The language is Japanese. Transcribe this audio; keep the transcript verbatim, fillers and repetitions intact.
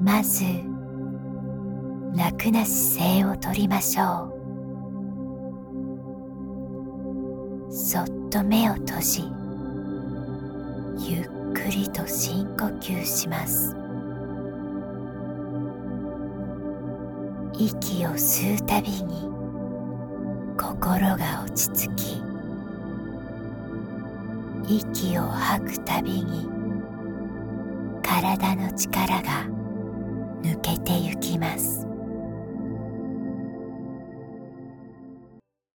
まず楽な姿勢をとりましょう。そっと目を閉じ、ゆっくりと深呼吸します。息を吸うたびに心が落ち着き、息を吐くたびに体の力が抜けてゆきます。